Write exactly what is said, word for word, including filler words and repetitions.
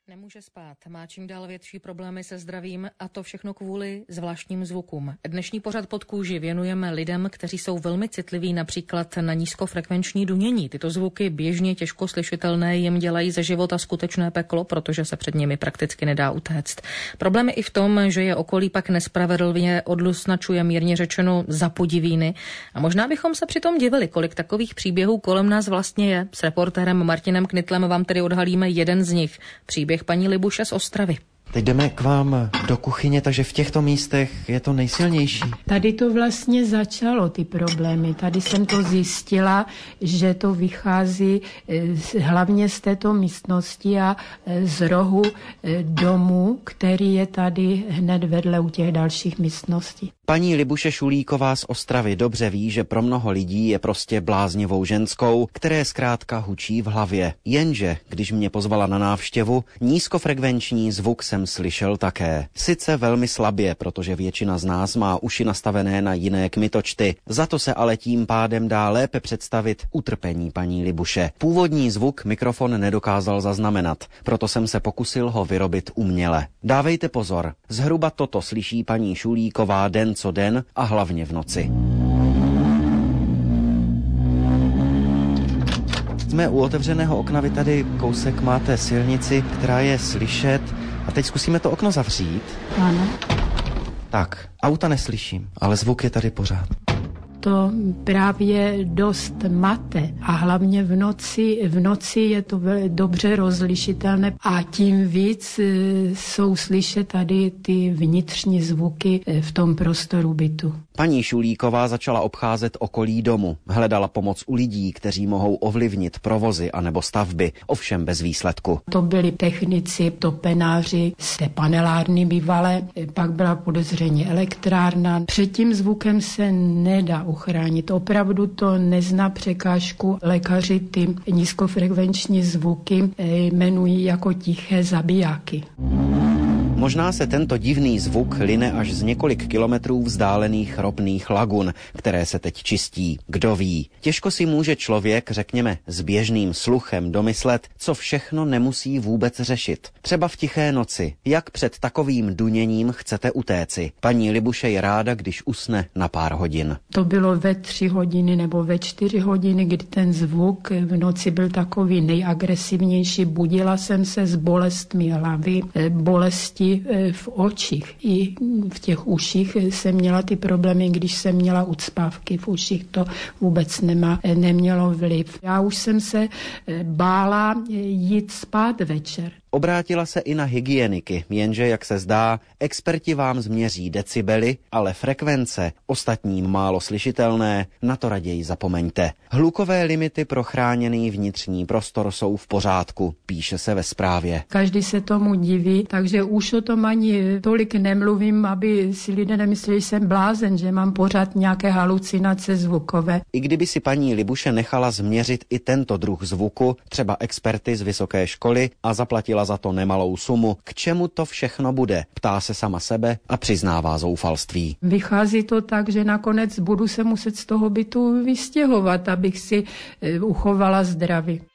Nemůže spát, má čím dál větší problémy se zdravím a to všechno kvůli zvláštním zvukům. Dnešní pořad Pod kůži věnujeme lidem, kteří jsou velmi citliví například na nízkofrekvenční dunění. Tyto zvuky běžně těžko slyšitelné jim dělají ze života skutečné peklo, protože se před nimi prakticky nedá utéct. Problém je i v tom, že je okolí pak nespravedlivě odluznačuje mírně řečeno za podivíny. A možná bychom se přitom divili, kolik takových příběhů kolem nás vlastně je. S reportérem Martinem Knitlem vám tedy odhalíme jeden z nich. Příběh paní Libuše z Ostravy. Teď jdeme k vám do kuchyně, takže v těchto místech je to nejsilnější. Tady to vlastně začalo, ty problémy. Tady jsem to zjistila, že to vychází hlavně z této místnosti a z rohu domu, který je tady hned vedle u těch dalších místností. Paní Libuše Šulíková z Ostravy dobře ví, že pro mnoho lidí je prostě bláznivou ženskou, které zkrátka hučí v hlavě. Jenže, když mě pozvala na návštěvu, nízkofrekvenční zvuk jsem slyšel také. Sice velmi slabě, protože většina z nás má uši nastavené na jiné kmitočty. Za to se ale tím pádem dá lépe představit utrpení paní Libuše. Původní zvuk mikrofon nedokázal zaznamenat, proto jsem se pokusil ho vyrobit uměle. Dávejte pozor, zhruba toto slyší paní Šulíková den co den a hlavně v noci. Jsme u otevřeného okna, vy tady kousek máte silnici, která je slyšet. A teď zkusíme to okno zavřít. Ano. Tak, auta neslyším, ale zvuk je tady pořád. To právě dost mate a hlavně v noci, v noci je to dobře rozlišitelné a tím víc jsou slyšet tady ty vnitřní zvuky v tom prostoru bytu. Paní Šulíková začala obcházet okolí domu. Hledala pomoc u lidí, kteří mohou ovlivnit provozy anebo stavby, ovšem bez výsledku. To byli technici, topenáři z té panelárny bývalé, pak byla podezření elektrárna. Před tím zvukem se nedá uchránit. Opravdu to nezná překážku. Lékaři ty nízkofrekvenční zvuky jmenují jako tiché zabijáky. Možná se tento divný zvuk line až z několik kilometrů vzdálených ropných lagun, které se teď čistí. Kdo ví? Těžko si může člověk, řekněme, s běžným sluchem domyslet, co všechno nemusí vůbec řešit. Třeba v tiché noci. Jak před takovým duněním chcete utéci? Paní Libuše je ráda, když usne na pár hodin. To bylo ve tři hodiny nebo ve čtyři hodiny, kdy ten zvuk v noci byl takový nejagresivnější. Budila jsem se s bolestmi hlavy, bolesti v očích. I v těch uších jsem měla ty problémy, když jsem měla ucpávky v uších, to vůbec nemá, nemělo vliv. Já už jsem se bála jít spát večer. Obrátila se i na hygieniky, jenže, jak se zdá, experti vám změří decibely, ale frekvence, ostatním málo slyšitelné, na to raději zapomeňte. Hlukové limity pro chráněný vnitřní prostor jsou v pořádku, píše se ve zprávě. Každý se tomu diví, takže už o tom ani tolik nemluvím, aby si lidé nemysleli, že jsem blázen, že mám pořád nějaké halucinace zvukové. I kdyby si paní Libuše nechala změřit i tento druh zvuku, třeba experty z vysoké školy, a zaplatila za to nemalou sumu, k čemu to všechno bude? Ptá se sama sebe a přiznává zoufalství. Vychází to tak, že nakonec budu se muset z toho bytu vystěhovat, abych si uchovala zdraví.